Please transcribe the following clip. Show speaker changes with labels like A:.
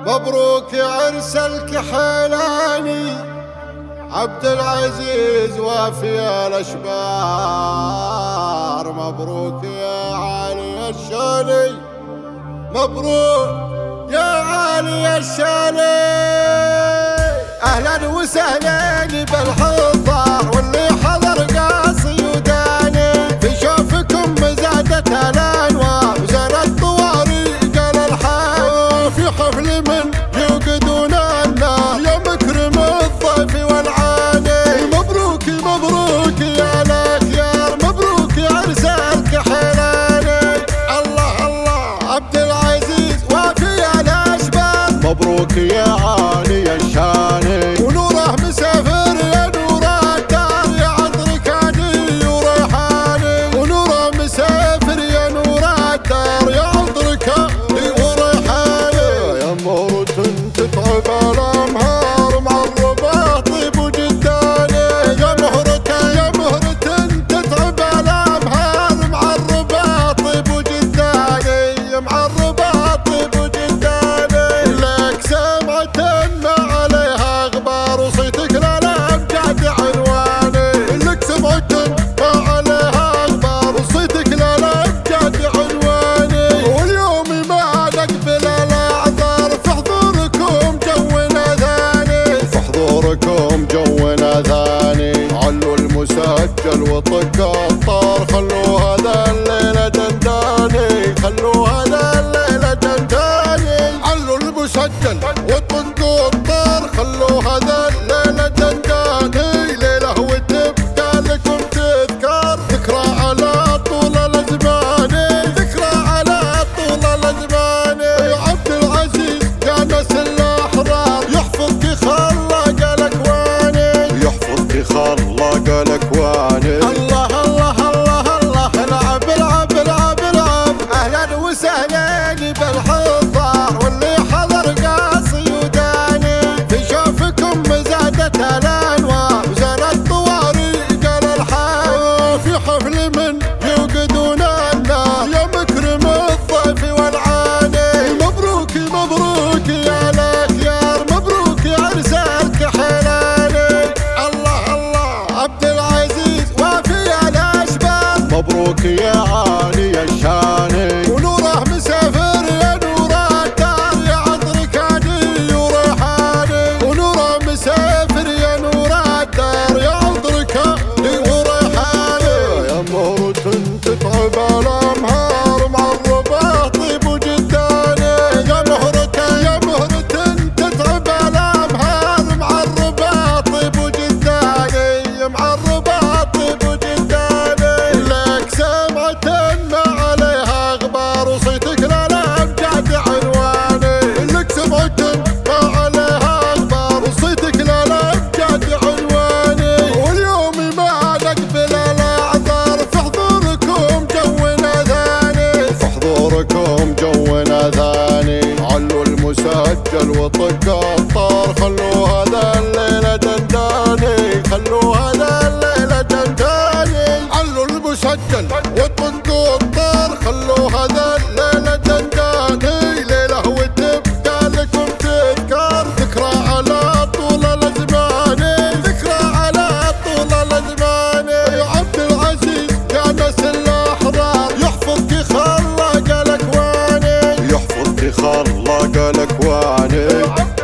A: مبروك يا عرس الكحيلاني، عبد العزيز وافي الاشبار. مبروك يا علي الشالي، مبروك يا علي الشالي. اهلا وسهلا بالحضار واللي حضر قاصي وداني، في شوفكم زادت الانوار وزادت طواريق الالحان، في حفل من يوقدون النار يا مكرم الضيف والعاني. مبروك مبروك يا الاخيار، مبروك يا عرس الكحيلاني. الله الله عبد العزيز وافي الاشبال، مبروك يا علي الشاني. ونوره مسافر يا نور الدار يا عطرك عدي وريحاني، ونوره مسافر يا نور الدار يا عطرك عدي وريحاني. يا مهرة تتعب الامهار مع الرباط طيب وجداني، يا مهرة تتعب الامهار مع الرباط طيب وجداني، مع الرباط طيب وجداني. لك سمعة ما عليها غبار وصيتك للامجاد عنواني، لك سمعة ما عليها غبار وصيتك للامجاد عنواني. واليوم ما نقبل الاعذار، في حضوركم جونا ثاني، في حضوركم جونا ثاني. علوا المسجل وطق الطار، خلوا هذا الليلة دنداني، خلوا هذا الليلة دنداني. علوا المسجل وطقوا الطار، خلوا هذا الليلة دنداني. ليلة وتبقى لكم تذكار، ذكرى على طول الازمان، ذكرى على طول الازمان. يا عبد العزيز يا ناس الاحرار، يحفظك خلاق الاكواني، يحفظك خلاق الاكواني. الله الله الله الله العب العب العب العب. اهلا وسهلا بالحضار واللي حضر قاصي وداني، في شوفكم زادت الانوار وزادت طواريق الالحان، في حفل من يوقدون النار يا مكرم الضيف والعاني. مبروك مبروك يا الاخيار، مبروك يا عرس الكحيلاني. الله الله عبد العزيز وافي الاشبال، مبروك يا علي الشاني. ونوره مسافر يا نور الدار يا عطرك عدي وريحاني، ونوره مسافر يا نور الدار يا عطرك عدي وريحاني. يا مهرة تتعب الامهار مع الرباط طيب وجداني، يا مهرة تتعب الامهار مع الرباط طيب وجداني، مع الرباط طيب وجداني. لك سمعة ما عليها غبار وصيتك للامجاد عنواني، لك سمعة ما عليها غبار وصيتك للامجاد عنواني. واليوم ما نقبل الاعذار، في حضوركم جونا ثاني، في حضوركم جونا ثاني. علوا المسجل وطق الطار، خلوا هذا الليلة دنداني، خلوا هذا الليلة دنداني. علوا المسجل وطقوا الطار، خلوا هذا الليلة دنداني. ليلة وتبقى لكم تذكار، ذكرى على طول الازمان، ذكرى على طول الازمان. يا عبد العزيز يا ناس الاحرار، يحفظك خلاق الاكواني، يحفظك خلاق الاكواني.